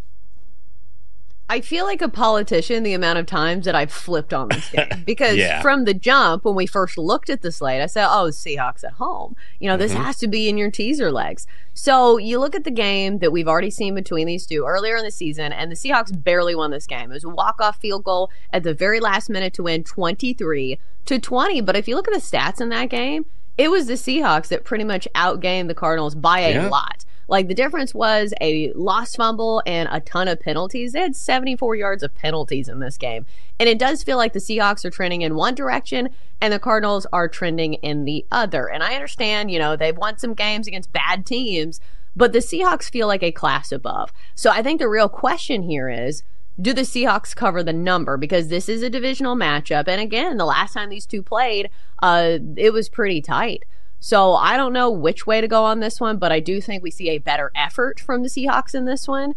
I feel like a politician the amount of times that I've flipped on this game. Because yeah. from the jump, when we first looked at the slate, I said, oh, Seahawks at home. You know, this Mm-hmm. has to be in your teaser legs. So you look at the game that we've already seen between these two earlier in the season, and the Seahawks barely won this game. It was a walk-off field goal at the very last minute to win twenty-three to twenty. But if you look at the stats in that game, it was the Seahawks that pretty much outgained the Cardinals by a Yeah. lot. Like, the difference was a lost fumble and a ton of penalties. They had seventy-four yards of penalties in this game. And it does feel like the Seahawks are trending in one direction and the Cardinals are trending in the other. And I understand, you know, they've won some games against bad teams, but the Seahawks feel like a class above. So I think the real question here is, do the Seahawks cover the number? Because this is a divisional matchup. And again, the last time these two played, uh, it was pretty tight. So I don't know which way to go on this one, but I do think we see a better effort from the Seahawks in this one.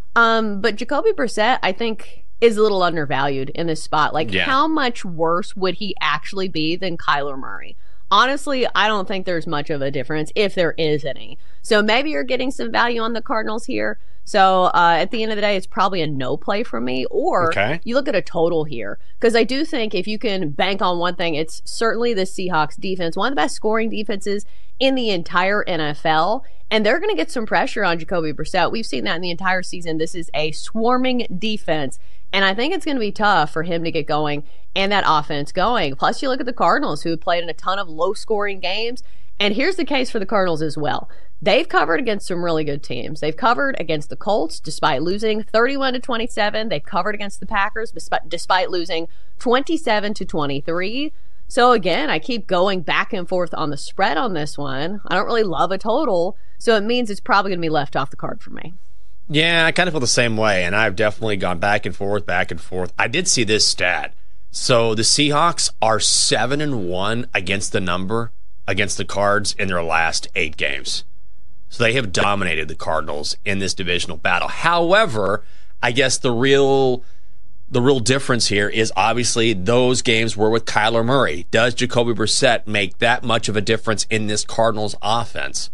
Um, but Jacoby Brissett, I think, is a little undervalued in this spot. Like, Yeah. how much worse would he actually be than Kyler Murray? Honestly, I don't think there's much of a difference, if there is any. So maybe you're getting some value on the Cardinals here. So uh, at the end of the day, it's probably a no play for me. Or Okay. you look at a total here. Because I do think if you can bank on one thing, it's certainly the Seahawks defense, one of the best scoring defenses in the entire N F L. And they're going to get some pressure on Jacoby Brissett. We've seen that in the entire season. This is a swarming defense. And I think it's going to be tough for him to get going and that offense going. Plus, you look at the Cardinals, who have played in a ton of low-scoring games. And here's the case for the Cardinals as well. They've covered against some really good teams. They've covered against the Colts despite losing thirty-one to twenty-seven. They've covered against the Packers despite, despite losing twenty-seven to twenty-three. So again, I keep going back and forth on the spread on this one. I don't really love a total, so it means it's probably going to be left off the card for me. Yeah, I kind of feel the same way, and I've definitely gone back and forth, back and forth. I did see this stat. So the Seahawks are seven and one against the number against the Cards in their last eight games. So they have dominated the Cardinals in this divisional battle. However, I guess the real the real difference here is obviously those games were with Kyler Murray. Does Jacoby Brissett make that much of a difference in this Cardinals offense?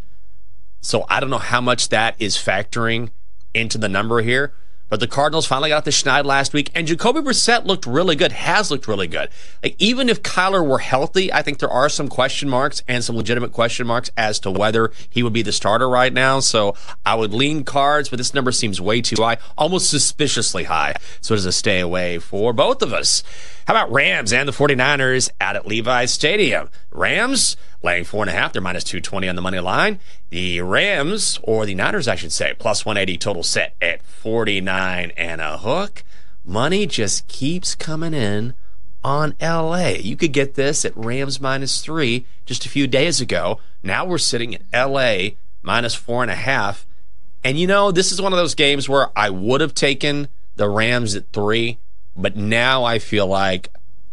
So I don't know how much that is factoring into the number here. But the Cardinals finally got the schneid last week, and Jacoby Brissett looked really good, has looked really good. Like, even if Kyler were healthy, I think there are some question marks and some legitimate question marks as to whether he would be the starter right now. So I would lean Cards, but this number seems way too high, almost suspiciously high. So it is a stay away for both of us. How about Rams and the forty-niners out at Levi's Stadium? Rams laying four and a half. They're minus two twenty on the money line. The Rams, or the Niners, I should say, plus one eighty total set at forty-nine and a hook. Money just keeps coming in on L A. You could get this at Rams minus three just a few days ago. Now we're sitting at L A minus four and a half. And you know, this is one of those games where I would have taken the Rams at three, but now I feel like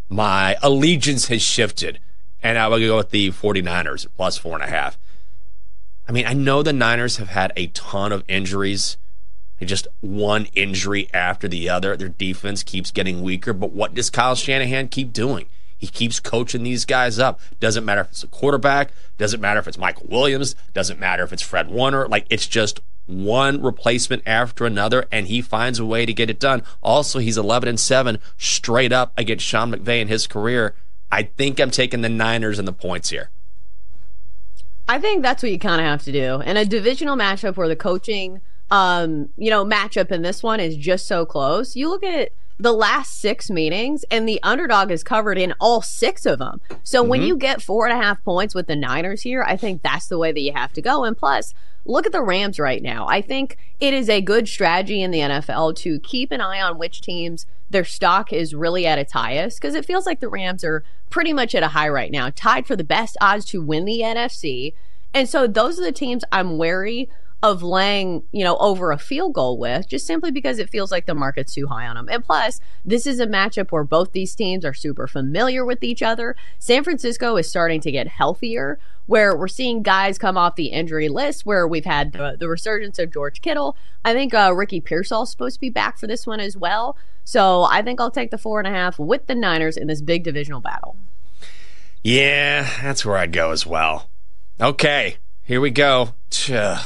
my allegiance has shifted, and I will go with the 49ers plus four and a half. I mean, I know the Niners have had a ton of injuries. Just one injury after the other. Their defense keeps getting weaker, but what does Kyle Shanahan keep doing? He keeps coaching these guys up. Doesn't matter if it's a quarterback. Doesn't matter if it's Michael Williams. Doesn't matter if it's Fred Warner. Like, it's just one replacement after another, and he finds a way to get it done. Also, he's eleven and seven straight up against Sean McVay in his career. I think I'm taking the Niners and the points here. I think that's what you kind of have to do. In a divisional matchup where the coaching um, you know, matchup in this one is just so close. You look at the last six meetings, and the underdog is covered in all six of them. So mm-hmm. when you get four and a half points with the Niners here, I think that's the way that you have to go. And plus, look at the Rams right now. I think it is a good strategy in the N F L to keep an eye on which teams their stock is really at its highest, because it feels like the Rams are pretty much at a high right now, tied for the best odds to win the N F C. And so those are the teams I'm wary of laying, you know, over a field goal with, just simply because it feels like the market's too high on them. And plus, this is a matchup where both these teams are super familiar with each other. San Francisco is starting to get healthier, where we're seeing guys come off the injury list, where we've had the, the resurgence of George Kittle. I think uh, Ricky Pearsall is supposed to be back for this one as well. So I think I'll take the four and a half with the Niners in this big divisional battle. Yeah, that's where I'd go as well. Okay, here we go. Ugh.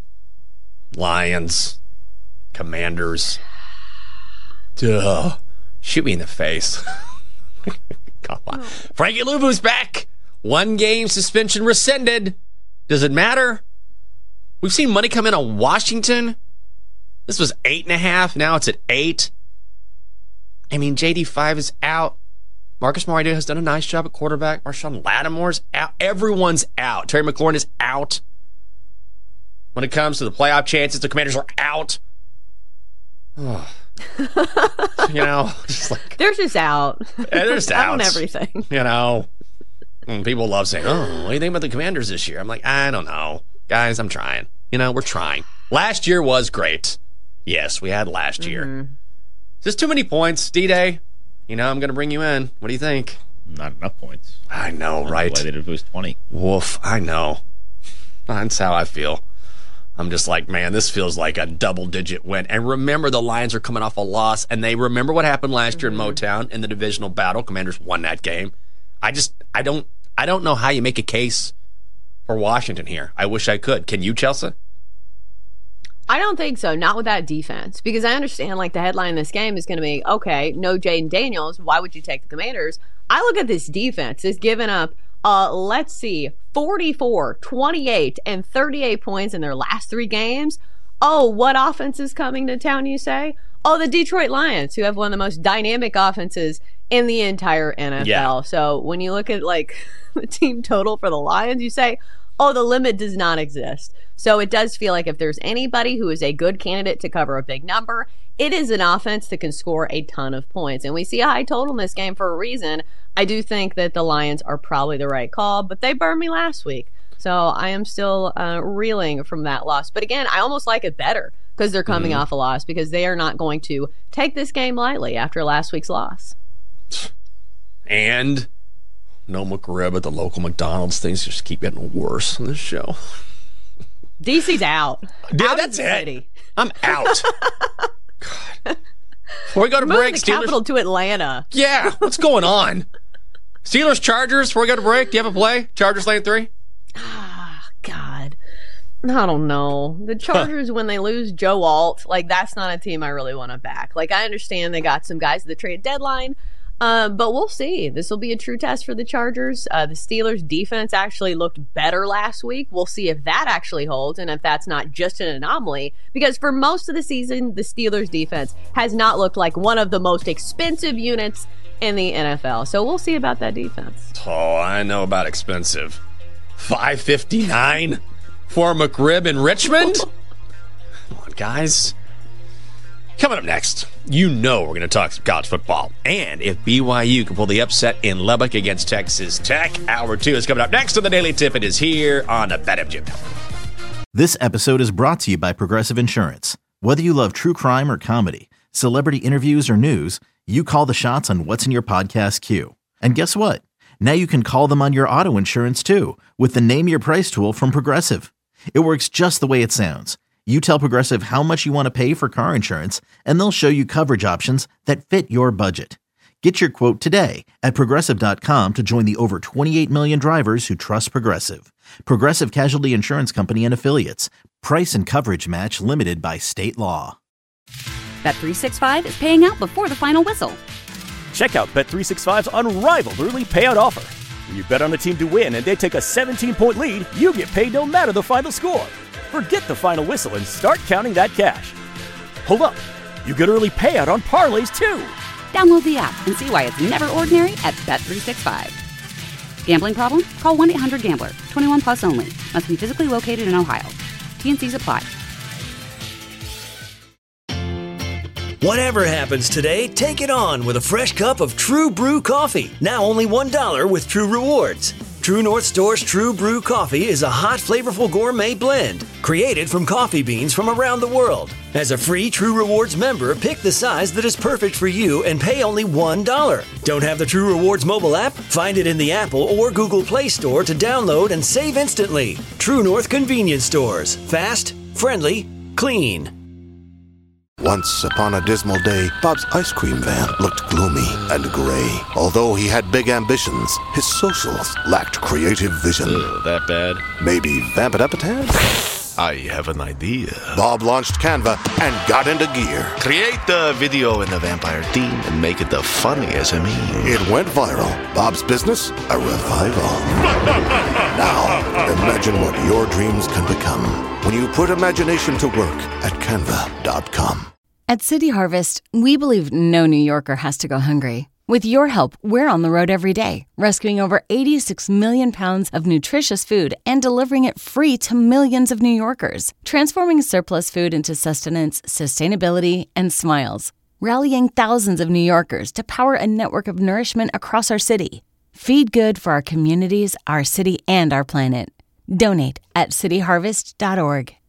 Lions, Commanders. Duh. Shoot me in the face. Come on. Frankie Luvu's back. One game suspension rescinded. Does it matter? We've seen money come in on Washington. This was eight and a half. Now it's at eight. I mean, J D five is out. Marcus Mariota has done a nice job at quarterback. Marshawn Lattimore's out. Everyone's out. Terry McLaurin is out. When it comes to the playoff chances, the Commanders are out. Oh. You know, just like, they're just out. Yeah, they're just out on everything. You know, and people love saying, "Oh, what do you think about the Commanders this year?" I'm like, I don't know, guys. I'm trying. You know, we're trying. Last year was great. Yes, we had last year. Mm-hmm. Just too many points, D-Day. You know, I'm going to bring you in. What do you think? Not enough points. I know, right? Why they did it was twenty. Woof. I know. That's how I feel. I'm just like, man, this feels like a double-digit win. And remember, the Lions are coming off a loss, and they remember what happened last year in Motown in the divisional battle. Commanders won that game. I just, I don't, I don't know how you make a case for Washington here. I wish I could. Can you, Chelsea? I don't think so. Not with that defense, because I understand like the headline in this game is going to be, okay, no Jaden Daniels. Why would you take the Commanders? I look at this defense. It's given up, uh, let's see, forty-four, twenty-eight, and thirty-eight points in their last three games. Oh, what offense is coming to town, you say? Oh, the Detroit Lions, who have one of the most dynamic offenses in the entire N F L. Yeah. So when you look at like the team total for the Lions, you say, oh, the limit does not exist. So it does feel like if there's anybody who is a good candidate to cover a big number, it is an offense that can score a ton of points. And we see a high total in this game for a reason. I do think that the Lions are probably the right call, but they burned me last week. So I am still uh, reeling from that loss. But again, I almost like it better because they're coming mm-hmm. off a loss, because they are not going to take this game lightly after last week's loss. And no McRib at the local McDonald's. Things just keep getting worse on this show. D C's out. Yeah, out that's of the it. City. I'm out. God. Before we go to Move break, the Steelers. capital to Atlanta. Yeah, what's going on? Steelers, Chargers. Before we go to break, do you have a play? Chargers laying three. Ah, God. I don't know. The Chargers, when they lose Joe Alt, like, that's not a team I really want to back. Like, I understand they got some guys at the trade deadline, uh, but we'll see. This will be a true test for the Chargers. Uh, the Steelers' defense actually looked better last week. We'll see if that actually holds and if that's not just an anomaly, because for most of the season, the Steelers' defense has not looked like one of the most expensive units in the N F L. So we'll see about that defense. Oh, I know about expensive. five fifty-nine for McRib in Richmond? Come on, guys. Coming up next, you know we're going to talk some college football. And if B Y U can pull the upset in Lubbock against Texas Tech, hour two is coming up next on the Daily Tip. It is here on the BetMGM Network. This episode is brought to you by Progressive Insurance. Whether you love true crime or comedy, celebrity interviews or news, You call the shots on what's in your podcast queue. And guess what? Now you can call them on your auto insurance too with the Name Your Price tool from Progressive. It works just the way it sounds. You tell Progressive how much you want to pay for car insurance, and they'll show you coverage options that fit your budget. Get your quote today at Progressive dot com to join the over twenty-eight million drivers who trust Progressive. Progressive Casualty Insurance Company and Affiliates. Price and coverage match limited by state law. Bet three sixty-five is paying out before the final whistle. Check out Bet three sixty-five's unrivaled early payout offer. When you bet on a team to win and they take a seventeen-point lead, you get paid no matter the final score. Forget the final whistle and start counting that cash. Hold up. You get early payout on parlays too. Download the app and see why it's never ordinary at Bet three sixty-five. Gambling problem? Call one eight hundred gambler. twenty-one plus only. Must be physically located in Ohio. T and C's apply. Whatever happens today, take it on with a fresh cup of True Brew coffee. Now only one dollar with True Rewards. True North Store's True Brew coffee is a hot, flavorful gourmet blend created from coffee beans from around the world. As a free True Rewards member, pick the size that is perfect for you and pay only one dollar. Don't have the True Rewards mobile app? Find it in the Apple or Google Play Store to download and save instantly. True North Convenience Stores. Fast, friendly, clean. Once upon a dismal day, Bob's ice cream van looked gloomy and gray. Although he had big ambitions, his socials lacked creative vision. Ugh, that bad? Maybe vamp it up a tad? I have an idea. Bob launched Canva and got into gear. Create the video in the vampire theme and make it the funniest I mean. It went viral. Bob's business, a revival. Now, imagine what your dreams can become when you put imagination to work at canva dot com. At City Harvest, we believe no New Yorker has to go hungry. With your help, we're on the road every day, rescuing over eighty-six million pounds of nutritious food and delivering it free to millions of New Yorkers, transforming surplus food into sustenance, sustainability, and smiles, rallying thousands of New Yorkers to power a network of nourishment across our city. Feed good for our communities, our city, and our planet. Donate at city harvest dot org.